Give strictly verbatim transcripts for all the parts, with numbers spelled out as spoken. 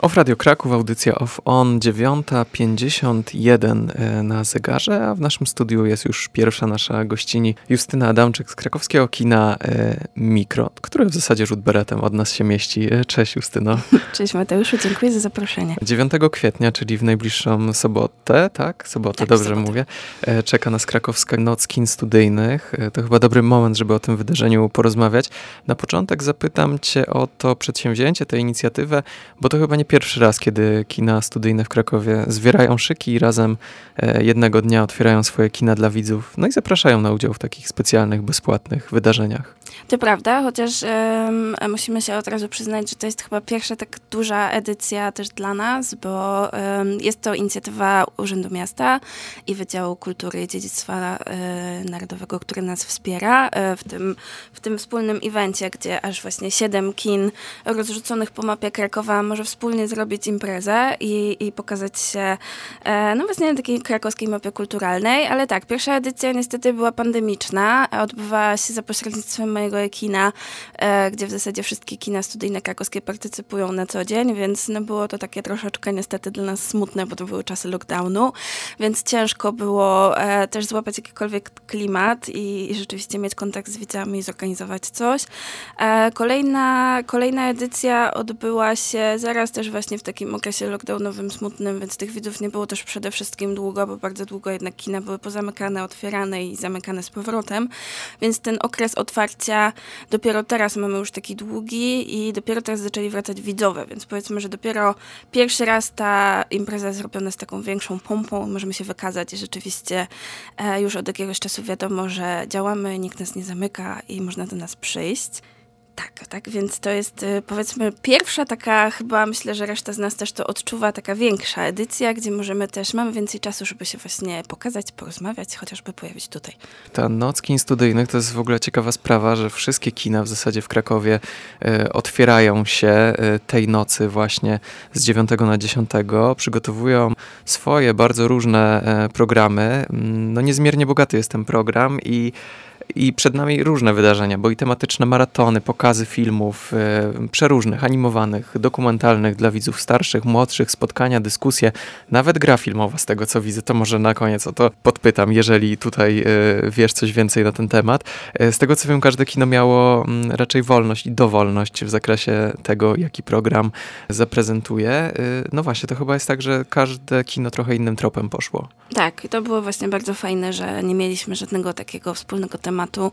Off Radio Kraków, audycja Off On, dziewiąta pięćdziesiąt jeden na zegarze, a w naszym studiu jest już pierwsza nasza gościni, Justyna Adamczyk z krakowskiego kina Mikro, które w zasadzie rzut beretem od nas się mieści. Cześć Justyno. Cześć Mateuszu, dziękuję za zaproszenie. dziewiątego kwietnia, czyli w najbliższą sobotę, tak? Sobotę, tak, dobrze sobotę. mówię. Czeka nas krakowska Noc Kin Studyjnych. To chyba dobry moment, żeby o tym wydarzeniu porozmawiać. Na początek zapytam cię o to przedsięwzięcie, tę inicjatywę, bo to chyba nie pierwszy raz, kiedy kina studyjne w Krakowie zwierają szyki i razem jednego dnia otwierają swoje kina dla widzów, no i zapraszają na udział w takich specjalnych, bezpłatnych wydarzeniach. To prawda, chociaż um, musimy się od razu przyznać, że to jest chyba pierwsza tak duża edycja też dla nas, bo um, jest to inicjatywa Urzędu Miasta i Wydziału Kultury i Dziedzictwa e, Narodowego, który nas wspiera e, w, tym, w tym wspólnym evencie, gdzie aż właśnie siedem kin rozrzuconych po mapie Krakowa może wspólnie zrobić imprezę i, i pokazać się e, no właśnie na takiej krakowskiej mapie kulturalnej, ale tak, pierwsza edycja niestety była pandemiczna, odbywała się za pośrednictwem mojego kina, e, gdzie w zasadzie wszystkie kina studyjne krakowskie partycypują na co dzień, więc no było to takie troszeczkę niestety dla nas smutne, bo to były czasy lockdownu, więc ciężko było e, też złapać jakikolwiek klimat i, i rzeczywiście mieć kontakt z widzami i zorganizować coś. E, kolejna, kolejna edycja odbyła się zaraz też właśnie w takim okresie lockdownowym, smutnym, więc tych widzów nie było też przede wszystkim długo, bo bardzo długo jednak kina były pozamykane, otwierane i zamykane z powrotem, więc ten okres otwarcia dopiero teraz mamy już taki długi i dopiero teraz zaczęli wracać widzowie, więc powiedzmy, że dopiero pierwszy raz ta impreza zrobiona z taką większą pompą, możemy się wykazać i rzeczywiście e, już od jakiegoś czasu wiadomo, że działamy, nikt nas nie zamyka i można do nas przyjść. Tak, tak, więc to jest powiedzmy pierwsza taka, chyba myślę, że reszta z nas też to odczuwa, taka większa edycja, gdzie możemy też, mamy więcej czasu, żeby się właśnie pokazać, porozmawiać, chociażby pojawić tutaj. Ta Noc Kin Studyjnych to jest w ogóle ciekawa sprawa, że wszystkie kina w zasadzie w Krakowie e, otwierają się e, tej nocy właśnie z dziewiątego na dziesiątego, przygotowują swoje bardzo różne e, programy. No niezmiernie bogaty jest ten program i I przed nami różne wydarzenia, bo i tematyczne maratony, pokazy filmów e, przeróżnych, animowanych, dokumentalnych dla widzów starszych, młodszych, spotkania, dyskusje, nawet gra filmowa z tego co widzę, to może na koniec o to podpytam, jeżeli tutaj e, wiesz coś więcej na ten temat. E, z tego co wiem, każde kino miało m, raczej wolność i dowolność w zakresie tego, jaki program zaprezentuje. E, no właśnie, to chyba jest tak, że każde kino trochę innym tropem poszło. Tak, i to było właśnie bardzo fajne, że nie mieliśmy żadnego takiego wspólnego tematu,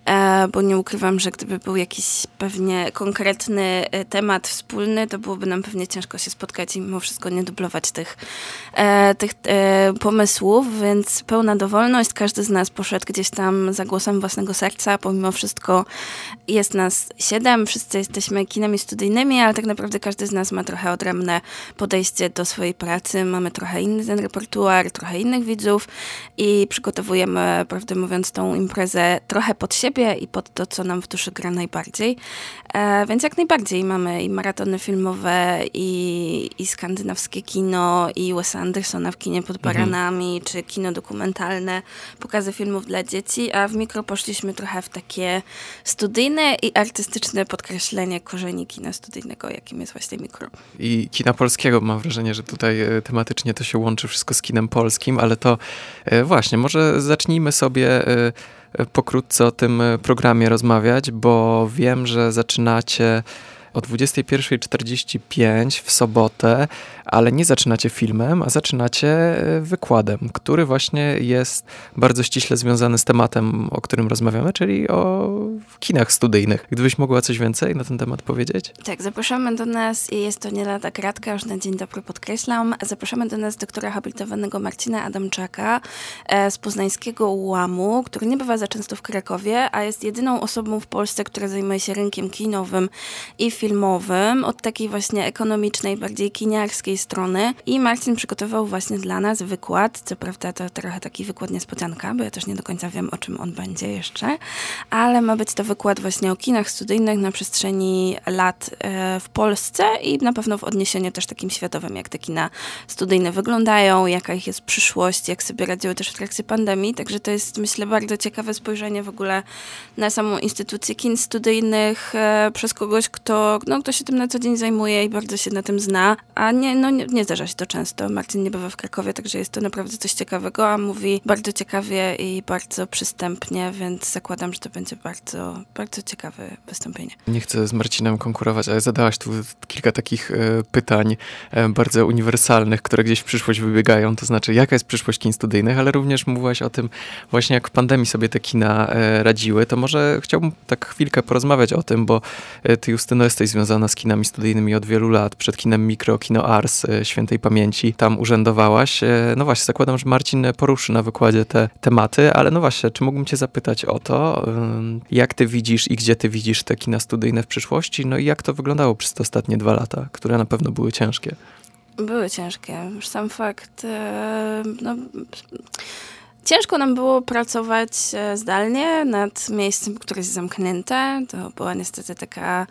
e, bo nie ukrywam, że gdyby był jakiś pewnie konkretny temat wspólny, to byłoby nam pewnie ciężko się spotkać i mimo wszystko nie dublować tych, e, tych e, pomysłów, więc pełna dowolność, każdy z nas poszedł gdzieś tam za głosem własnego serca, pomimo wszystko jest nas siedem, wszyscy jesteśmy kinami studyjnymi, ale tak naprawdę każdy z nas ma trochę odrębne podejście do swojej pracy, mamy trochę inny ten repertuar, trochę innych widzów i przygotowujemy, prawdę mówiąc, tą imprezę trochę pod siebie i pod to, co nam w duszy gra najbardziej. E, więc jak najbardziej mamy i maratony filmowe, i, i skandynawskie kino, i Wesa Andersona w kinie pod baranami, mhm. czy kino dokumentalne, pokazy filmów dla dzieci, a w Mikro poszliśmy trochę w takie studyjne i artystyczne podkreślenie korzeni kina studyjnego, jakim jest właśnie Mikro. I kina polskiego, mam wrażenie, że tutaj tematycznie to się łączy wszystko z kinem polskim, ale to właśnie, może zacznijmy sobie pokrótce o tym programie rozmawiać, bo wiem, że zaczynacie o dwudziesta pierwsza czterdzieści pięć w sobotę, ale nie zaczynacie filmem, a zaczynacie wykładem, który właśnie jest bardzo ściśle związany z tematem, o którym rozmawiamy, czyli o kinach studyjnych. Gdybyś mogła coś więcej na ten temat powiedzieć? Tak, zapraszamy do nas i jest to nie lada kratka, już na dzień dobry podkreślam. Zapraszamy do nas doktora habilitowanego Marcina Adamczaka e, z poznańskiego ułamu, który nie bywa za często w Krakowie, a jest jedyną osobą w Polsce, która zajmuje się rynkiem kinowym i filmowym, od takiej właśnie ekonomicznej, bardziej kiniarskiej strony. I Marcin przygotował właśnie dla nas wykład, co prawda to trochę taki wykład niespodzianka, bo ja też nie do końca wiem, o czym on będzie jeszcze, ale ma być to wykład właśnie o kinach studyjnych na przestrzeni lat e, w Polsce i na pewno w odniesieniu też takim światowym, jak te kina studyjne wyglądają, jaka ich jest przyszłość, jak sobie radziły też w trakcie pandemii, także to jest, myślę, bardzo ciekawe spojrzenie w ogóle na samą instytucję kin studyjnych e, przez kogoś, kto kto, no, kto się tym na co dzień zajmuje i bardzo się na tym zna, a nie, no, nie, nie zdarza się to często. Marcin nie bywa w Krakowie, także jest to naprawdę coś ciekawego, a mówi bardzo ciekawie i bardzo przystępnie, więc zakładam, że to będzie bardzo, bardzo ciekawe wystąpienie. Nie chcę z Marcinem konkurować, ale zadałaś tu kilka takich e, pytań e, bardzo uniwersalnych, które gdzieś w przyszłość wybiegają, to znaczy jaka jest przyszłość kin studyjnych, ale również mówiłaś o tym właśnie jak w pandemii sobie te kina e, radziły, to może chciałbym tak chwilkę porozmawiać o tym, bo e, ty, Justyno, jesteś związana z kinami studyjnymi od wielu lat, przed kinem Mikro, Kino Ars, e, świętej pamięci, tam urzędowałaś. E, no właśnie, zakładam, że Marcin poruszy na wykładzie te tematy, ale no właśnie, czy mógłbym cię zapytać o to, e, jak ty widzisz i gdzie ty widzisz te kina studyjne w przyszłości, no i jak to wyglądało przez te ostatnie dwa lata, które na pewno były ciężkie? Były ciężkie. Już sam fakt, e, no... Ciężko nam było pracować zdalnie nad miejscem, które jest zamknięte. To była niestety taka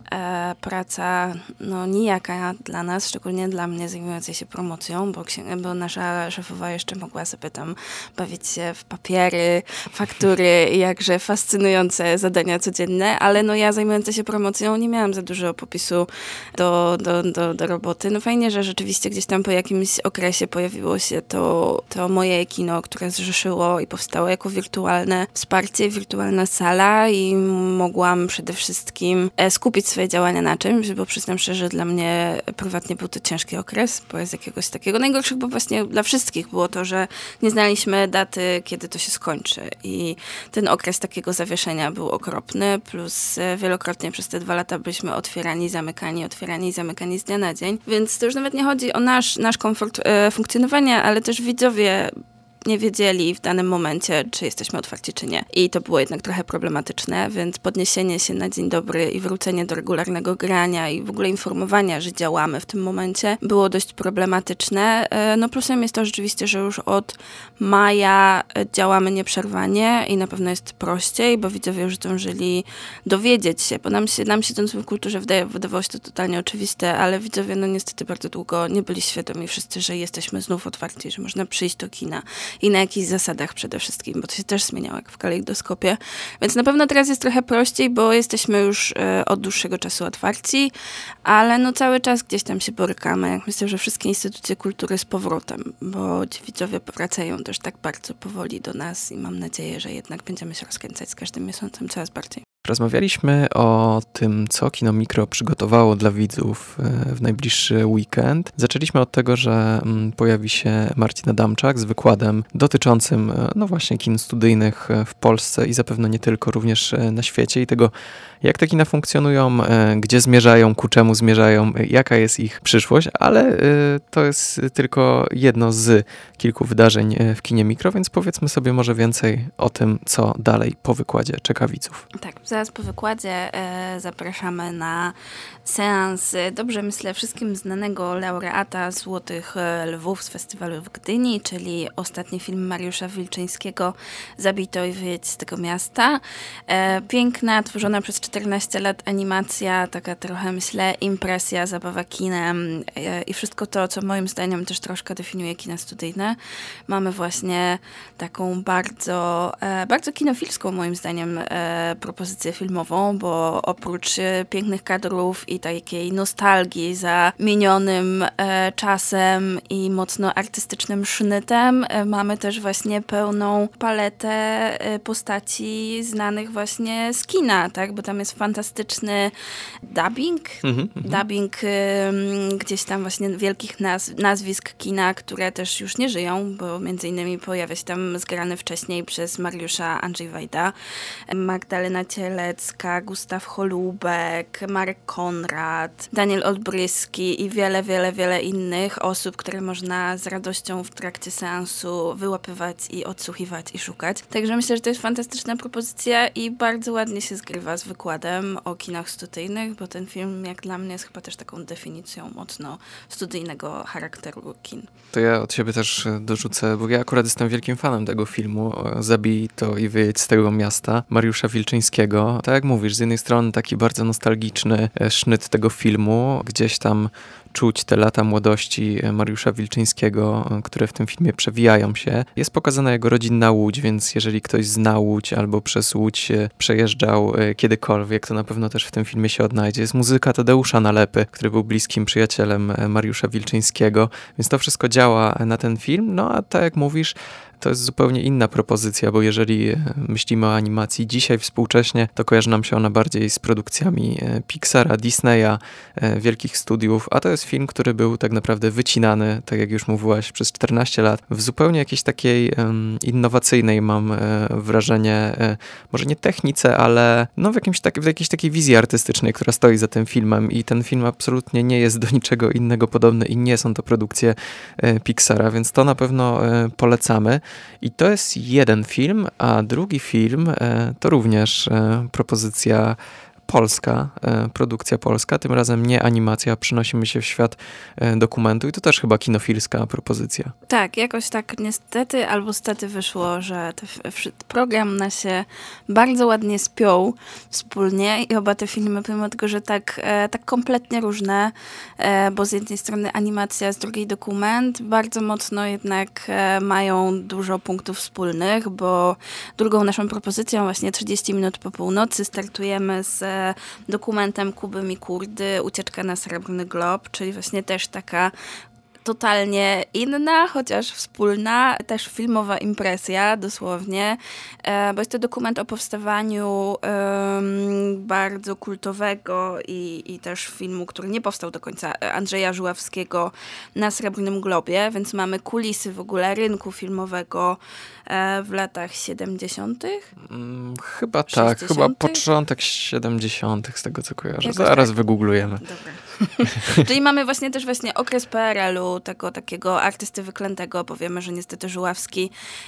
e, praca no, nijaka dla nas, szczególnie dla mnie zajmującej się promocją, bo, bo nasza szefowa jeszcze mogła sobie tam bawić się w papiery, faktury i jakże fascynujące zadania codzienne, ale no ja zajmująca się promocją nie miałam za dużo popisu do, do, do, do roboty. No fajnie, że rzeczywiście gdzieś tam po jakimś okresie pojawiło się to, to moje kino, które zrzeszyło i powstało jako wirtualne wsparcie, wirtualna sala i mogłam przede wszystkim skupić swoje działania na czymś, bo przyznam szczerze, dla mnie prywatnie był to ciężki okres, bo z jakiegoś takiego najgorszych, bo właśnie dla wszystkich było to, że nie znaliśmy daty, kiedy to się skończy i ten okres takiego zawieszenia był okropny, plus wielokrotnie przez te dwa lata byliśmy otwierani, zamykani, otwierani, zamykani z dnia na dzień, więc to już nawet nie chodzi o nasz, nasz komfort e, funkcjonowania, ale też widzowie nie wiedzieli w danym momencie, czy jesteśmy otwarci, czy nie. I to było jednak trochę problematyczne, więc podniesienie się na dzień dobry i wrócenie do regularnego grania i w ogóle informowania, że działamy w tym momencie, było dość problematyczne. No plusem jest to rzeczywiście, że już od maja działamy nieprzerwanie i na pewno jest prościej, bo widzowie już zdążyli dowiedzieć się, bo nam, się, nam siedząc w kulturze wydaje, wydawało się to totalnie oczywiste, ale widzowie no niestety bardzo długo nie byli świadomi wszyscy, że jesteśmy znów otwarci, że można przyjść do kina i na jakichś zasadach przede wszystkim, bo to się też zmieniało jak w kalejdoskopie. Więc na pewno teraz jest trochę prościej, bo jesteśmy już e, od dłuższego czasu otwarci, ale no cały czas gdzieś tam się borykamy. Jak myślę, że wszystkie instytucje kultury z powrotem, bo ci widzowie wracają też tak bardzo powoli do nas i mam nadzieję, że jednak będziemy się rozkręcać z każdym miesiącem coraz bardziej. Rozmawialiśmy o tym, co Kino Mikro przygotowało dla widzów w najbliższy weekend. Zaczęliśmy od tego, że pojawi się Marcin Adamczak z wykładem dotyczącym no właśnie kin studyjnych w Polsce i zapewne nie tylko, również na świecie i tego, jak te kina funkcjonują, gdzie zmierzają, ku czemu zmierzają, jaka jest ich przyszłość, ale to jest tylko jedno z kilku wydarzeń w Kinie Mikro, więc powiedzmy sobie może więcej o tym, co dalej po wykładzie czeka widzów. Tak, zaraz po wykładzie e, zapraszamy na seans, dobrze myślę, wszystkim znanego laureata Złotych Lwów z festiwalu w Gdyni, czyli ostatni film Mariusza Wilczyńskiego Zabito i wyjedź z tego miasta. E, piękna, tworzona przez czternaście lat animacja, taka trochę myślę impresja, zabawa kinem e, i wszystko to, co moim zdaniem też troszkę definiuje kina studyjne. Mamy właśnie taką bardzo, e, bardzo kinofilską moim zdaniem e, propozycję filmową, bo oprócz e, pięknych kadrów i takiej nostalgii za minionym e, czasem i mocno artystycznym sznytem, e, mamy też właśnie pełną paletę e, postaci znanych właśnie z kina, tak? Bo tam jest fantastyczny dubbing, mm-hmm, dubbing e, gdzieś tam właśnie wielkich naz- nazwisk kina, które też już nie żyją, bo między innymi pojawia się tam zgrany wcześniej przez Mariusza Andrzej Wajda, Magdalena Cielecka, Gustaw Holubek, Marek Konrad, Daniel Olbryski i wiele, wiele, wiele innych osób, które można z radością w trakcie seansu wyłapywać i odsłuchiwać i szukać. Także myślę, że to jest fantastyczna propozycja i bardzo ładnie się zgrywa z wykładem o kinach studyjnych, bo ten film jak dla mnie jest chyba też taką definicją mocno studyjnego charakteru kin. To ja od siebie też dorzucę, bo ja akurat jestem wielkim fanem tego filmu Zabij to i wyjedź z tego miasta Mariusza Wilczyńskiego. Wilczyńskiego. Tak jak mówisz, z jednej strony taki bardzo nostalgiczny sznyt tego filmu, gdzieś tam czuć te lata młodości Mariusza Wilczyńskiego, które w tym filmie przewijają się. Jest pokazana jego rodzinna Łódź, więc jeżeli ktoś zna Łódź albo przez Łódź przejeżdżał kiedykolwiek, to na pewno też w tym filmie się odnajdzie. Jest muzyka Tadeusza Nalepy, który był bliskim przyjacielem Mariusza Wilczyńskiego, więc to wszystko działa na ten film. No a tak jak mówisz, to jest zupełnie inna propozycja, bo jeżeli myślimy o animacji dzisiaj współcześnie, to kojarzy nam się ona bardziej z produkcjami Pixara, Disneya, wielkich studiów, a to jest film, który był tak naprawdę wycinany, tak jak już mówiłaś, przez czternaście lat, w zupełnie jakiejś takiej um, innowacyjnej, mam e, wrażenie, e, może nie technice, ale no w, jakimś tak, w jakiejś takiej wizji artystycznej, która stoi za tym filmem i ten film absolutnie nie jest do niczego innego podobny i nie są to produkcje e, Pixara, więc to na pewno e, polecamy. I to jest jeden film, a drugi film e, to również e, propozycja polska, e, produkcja polska, tym razem nie animacja, przenosimy się w świat e, dokumentu i to też chyba kinofilska propozycja. Tak, jakoś tak niestety albo stety wyszło, że te, program nas się bardzo ładnie spiął wspólnie i oba te filmy, pomimo tego, że tak, e, tak kompletnie różne, e, bo z jednej strony animacja, z drugiej dokument, bardzo mocno jednak e, mają dużo punktów wspólnych, bo drugą naszą propozycją właśnie trzydzieści minut po północy startujemy z e, dokumentem Kuby Mikurdy Ucieczka na Srebrny Glob, czyli właśnie też taka totalnie inna, chociaż wspólna, też filmowa impresja dosłownie, bo jest to dokument o powstawaniu um, bardzo kultowego i, i też filmu, który nie powstał do końca, Andrzeja Żuławskiego na Srebrnym Globie, więc mamy kulisy w ogóle rynku filmowego w latach siedemdziesiątych? Hmm, chyba tak, chyba początek siedemdziesiątych z tego co kojarzę. Jakoś Zaraz tak. Wygooglujemy. Dobra. Czyli mamy właśnie też właśnie okres P R L-u, tego takiego artysty wyklętego, bo wiemy, że niestety Żuławski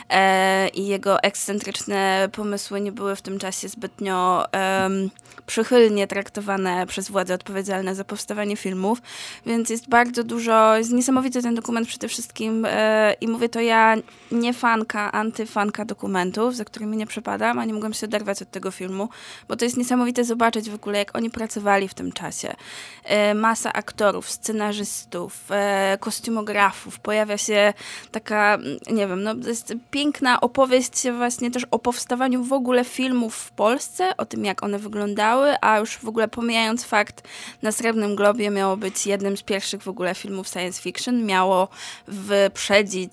e, i jego ekscentryczne pomysły nie były w tym czasie zbytnio e, przychylnie traktowane przez władze odpowiedzialne za powstawanie filmów, więc jest bardzo dużo, jest niesamowity ten dokument przede wszystkim e, i mówię to ja, nie fanka, antyfanka dokumentów, za którymi nie przepadam, a nie mogłam się oderwać od tego filmu, bo to jest niesamowite zobaczyć w ogóle, jak oni pracowali w tym czasie. E, masa aktorów, scenarzystów, e, kostiumografów, pojawia się taka, nie wiem, no to jest piękna opowieść właśnie też o powstawaniu w ogóle filmów w Polsce, o tym, jak one wyglądały, a już w ogóle pomijając fakt, na Srebrnym Globie miało być jednym z pierwszych w ogóle filmów science fiction, miało wyprzedzić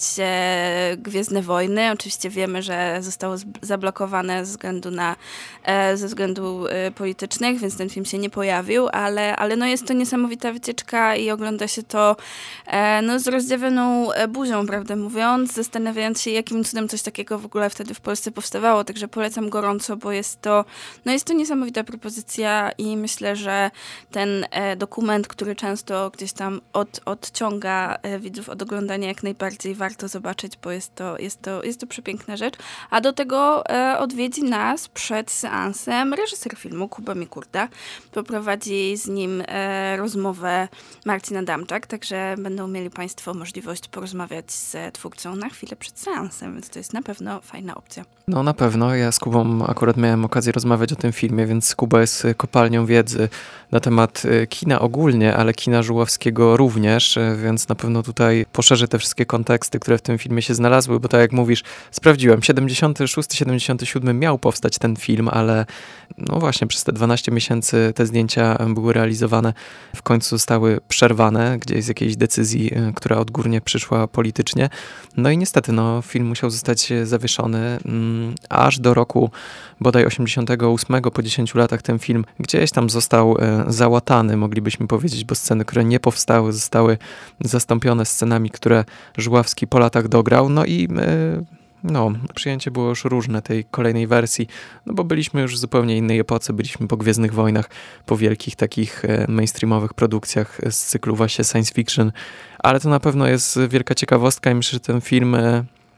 e, Gwiezdne Wojny. Oczywiście wiemy, że zostało z- zablokowane ze względu na, e, ze względu e, politycznych, więc ten film się nie pojawił, ale, ale no jest to niesamowita wycieczka i ogląda się to e, no, z rozdziawioną buzią, prawdę mówiąc, zastanawiając się, jakim cudem coś takiego w ogóle wtedy w Polsce powstawało, także polecam gorąco, bo jest to, no jest to niesamowita propozycja i myślę, że ten e, dokument, który często gdzieś tam od, odciąga e, widzów od oglądania, jak najbardziej warto zobaczyć, bo jest to, jest to, jest to przepiękna rzecz, a do tego e, odwiedzi nas przed seansem reżyser filmu Kuba Mikurda, poprowadzi z nim e, rozmowę Marcin Adamczak, także będą mieli Państwo możliwość porozmawiać z twórcą na chwilę przed seansem, więc to jest na pewno fajna opcja. No na pewno. Ja z Kubą akurat miałem okazję rozmawiać o tym filmie, więc Kuba jest kopalnią wiedzy na temat kina ogólnie, ale kina Żuławskiego również, więc na pewno tutaj poszerzy te wszystkie konteksty, które w tym filmie się znalazły, bo tak jak mówisz, sprawdziłem, siedemdziesiąty szósty siedemdziesiąty siódmy miał powstać ten film, ale no właśnie przez te dwanaście miesięcy te zdjęcia były realizowane, w końcu zostały przerwane gdzieś z jakiejś decyzji, która odgórnie przyszła politycznie. No i niestety, no, film musiał zostać zawieszony mm, aż do roku bodaj osiemdziesiątego ósmego, po dziesięciu latach ten film gdzieś tam został e, załatany, moglibyśmy powiedzieć, bo sceny, które nie powstały, zostały zastąpione scenami, które Żuławski po latach dograł. No i e, no, przyjęcie było już różne tej kolejnej wersji, no bo byliśmy już w zupełnie innej epoce, byliśmy po Gwiezdnych Wojnach, po wielkich takich mainstreamowych produkcjach z cyklu właśnie science fiction, ale to na pewno jest wielka ciekawostka i myślę, że ten film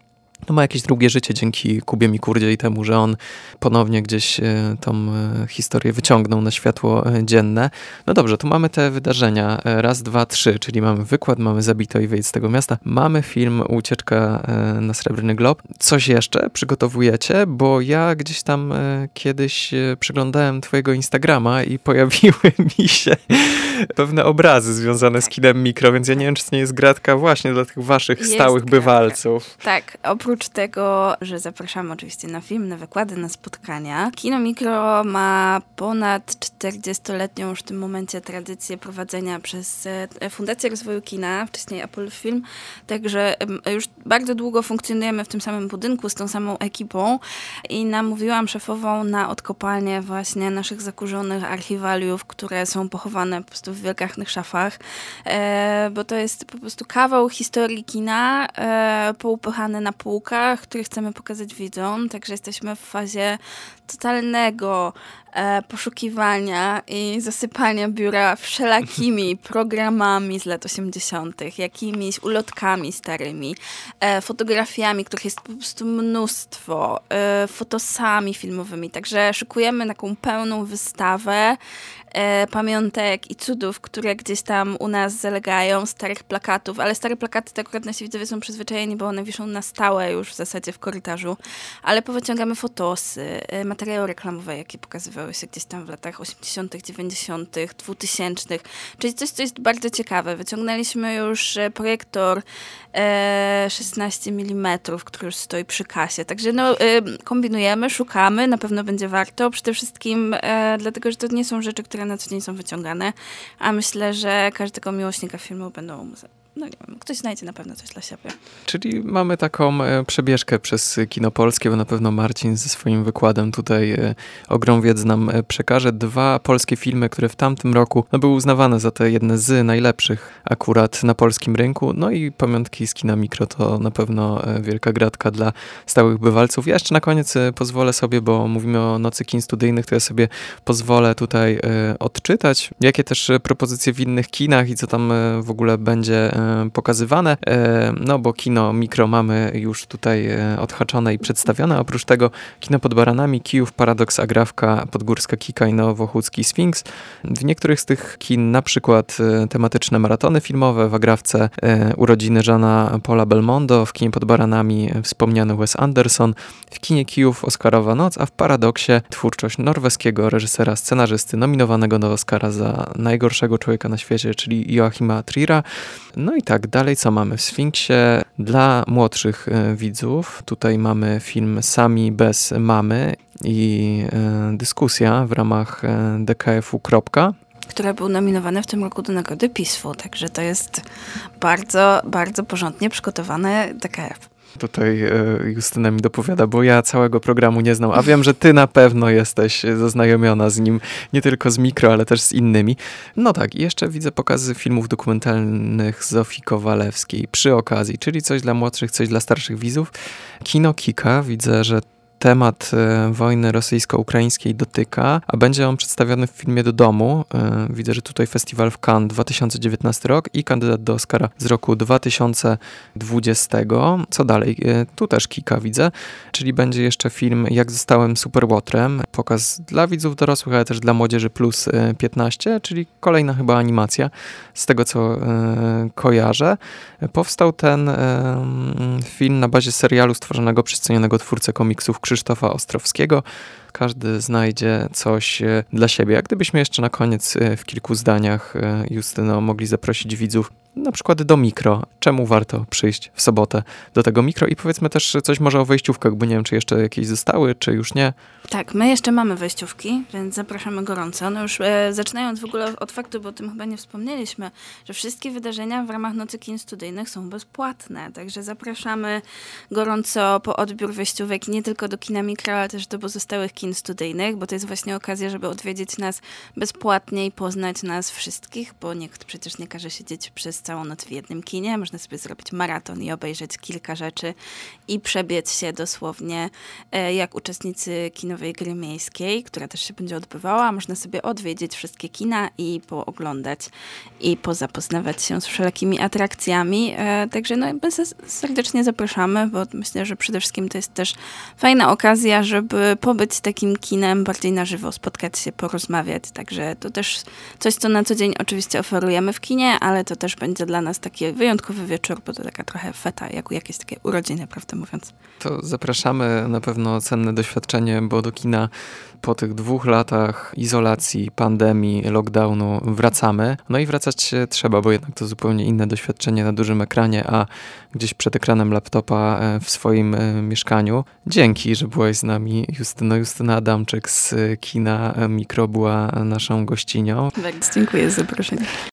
no ma jakieś drugie życie dzięki Kubie Mikurdzie i temu, że on ponownie gdzieś e, tą e, historię wyciągnął na światło e, dzienne. No dobrze, tu mamy te wydarzenia. E, raz, dwa, trzy, czyli mamy wykład, mamy Zabito i wyjdź z tego miasta. Mamy film Ucieczka e, na Srebrny Glob. Coś jeszcze przygotowujecie? Bo ja gdzieś tam e, kiedyś e, przeglądałem twojego Instagrama i pojawiły mi się pewne obrazy związane z kinem mikro, więc ja nie wiem, czy to nie jest gratka właśnie dla tych waszych Jest stałych gratka. bywalców. Tak, oprócz tego, że zapraszamy oczywiście na film, na wykłady, na spotkania, Kino Mikro ma ponad czterdziestoletnią już w tym momencie tradycję prowadzenia przez e, Fundację Rozwoju Kina, wcześniej Apollo Film, także e, już bardzo długo funkcjonujemy w tym samym budynku z tą samą ekipą i namówiłam szefową na odkopanie właśnie naszych zakurzonych archiwaliów, które są pochowane po prostu w wielgachnych szafach, e, bo to jest po prostu kawał historii kina, e, poupychany na półkach, który chcemy pokazać widzom, także jesteśmy w fazie totalnego e, poszukiwania i zasypania biura wszelakimi programami z lat osiemdziesiątych, jakimiś ulotkami starymi, e, fotografiami, których jest po prostu mnóstwo, e, fotosami filmowymi, także szykujemy taką pełną wystawę e, pamiątek i cudów, które gdzieś tam u nas zalegają, starych plakatów, ale stare plakaty to akurat nasi widzowie są przyzwyczajeni, bo one wiszą na stałe już w zasadzie w korytarzu, ale powyciągamy fotosy, e, materiały reklamowe, jakie pokazywały się gdzieś tam w latach osiemdziesiątych, dziewięćdziesiątych, dwutysięcznych, czyli coś, co jest bardzo ciekawe. Wyciągnęliśmy już e, projektor e, szesnaście milimetrów, który już stoi przy kasie, także no, e, kombinujemy, szukamy, na pewno będzie warto, przede wszystkim e, dlatego, że to nie są rzeczy, które na co dzień są wyciągane, a myślę, że każdego miłośnika filmu będą, no nie wiem, ktoś znajdzie na pewno coś dla siebie. Czyli mamy taką e, przebieżkę przez kino polskie, bo na pewno Marcin ze swoim wykładem tutaj e, ogrom wiedzy nam e, przekaże. Dwa polskie filmy, które w tamtym roku no, były uznawane za te jedne z najlepszych akurat na polskim rynku. No i pamiątki z kina mikro to na pewno e, wielka gratka dla stałych bywalców. Ja jeszcze na koniec e, pozwolę sobie, bo mówimy o Nocy Kin Studyjnych, to ja sobie pozwolę tutaj e, odczytać, jakie też e, propozycje w innych kinach i co tam e, w ogóle będzie e, pokazywane, no bo kino mikro mamy już tutaj odhaczone i przedstawione. Oprócz tego kino pod Baranami, Kijów, Paradoks, Agrawka, Podgórska Kika i Nowochódzki Sfinks. W niektórych z tych kin na przykład tematyczne maratony filmowe, w Agrawce urodziny Jeana Paula Belmondo, w kinie pod Baranami wspomniany Wes Anderson, w kinie Kijów Oscarowa Noc, a w Paradoksie twórczość norweskiego reżysera, scenarzysty nominowanego do Oscara za najgorszego człowieka na świecie, czyli Joachima Trier'a. No i tak, dalej co mamy? W Sfinksie dla młodszych e, widzów. Tutaj mamy film Sami bez mamy i e, dyskusja w ramach e, D K F U. Kropka. Który był nominowany w tym roku do Nagrody PiSFu, także to jest bardzo, bardzo porządnie przygotowany D K F. Tutaj e, Justyna mi dopowiada, bo ja całego programu nie znam, a wiem, że ty na pewno jesteś zaznajomiona z nim, nie tylko z mikro, ale też z innymi. No tak, i jeszcze widzę pokazy filmów dokumentalnych Zofii Kowalewskiej przy okazji, czyli coś dla młodszych, coś dla starszych widzów. Kino Kika, widzę, że temat e, wojny rosyjsko-ukraińskiej dotyka, a będzie on przedstawiony w filmie Do domu. E, widzę, że tutaj festiwal w Cannes dwa tysiące dziewiętnasty rok i kandydat do Oscara z roku dwa tysiące dwudziestego. Co dalej? E, tu też Kika widzę, czyli będzie jeszcze film Jak zostałem superłotrem. Pokaz dla widzów dorosłych, ale też dla młodzieży plus e, piętnaście, czyli kolejna chyba animacja z tego, co e, kojarzę. Powstał ten e, film na bazie serialu stworzonego przez cenionego twórcę komiksów Krzysztofa Ostrowskiego. Każdy znajdzie coś dla siebie. Jak gdybyśmy jeszcze na koniec w kilku zdaniach, Justyno, mogli zaprosić widzów na przykład do mikro. Czemu warto przyjść w sobotę do tego mikro? I powiedzmy też coś może o wejściówkach, bo nie wiem, czy jeszcze jakieś zostały, czy już nie. Tak, my jeszcze mamy wejściówki, więc zapraszamy gorąco. No już e, zaczynając w ogóle od faktu, bo o tym chyba nie wspomnieliśmy, że wszystkie wydarzenia w ramach Nocy Kin Studyjnych są bezpłatne, także zapraszamy gorąco po odbiór wejściówek nie tylko do kina mikro, ale też do pozostałych kin kin studyjnych, bo to jest właśnie okazja, żeby odwiedzić nas bezpłatnie i poznać nas wszystkich, bo nikt przecież nie każe siedzieć przez całą noc w jednym kinie. Można sobie zrobić maraton i obejrzeć kilka rzeczy i przebiec się dosłownie e, jak uczestnicy kinowej gry miejskiej, która też się będzie odbywała. Można sobie odwiedzić wszystkie kina i pooglądać i pozapoznawać się z wszelkimi atrakcjami. E, także no jakby serdecznie zapraszamy, bo myślę, że przede wszystkim to jest też fajna okazja, żeby pobyć z takim kinem bardziej na żywo, spotkać się, porozmawiać. Także to też coś, co na co dzień oczywiście oferujemy w kinie, ale to też będzie dla nas taki wyjątkowy wieczór, bo to taka trochę feta, jak u jakieś takie urodziny, prawdę mówiąc. To zapraszamy, na pewno cenne doświadczenie, bo do kina po tych dwóch latach izolacji, pandemii, lockdownu wracamy. No i wracać się trzeba, bo jednak to zupełnie inne doświadczenie na dużym ekranie, a gdzieś przed ekranem laptopa w swoim mieszkaniu. Dzięki, że byłaś z nami, Justyna. Justyna Adamczyk z kina Mikro była naszą gościnią. Bardzo dziękuję za zaproszenie.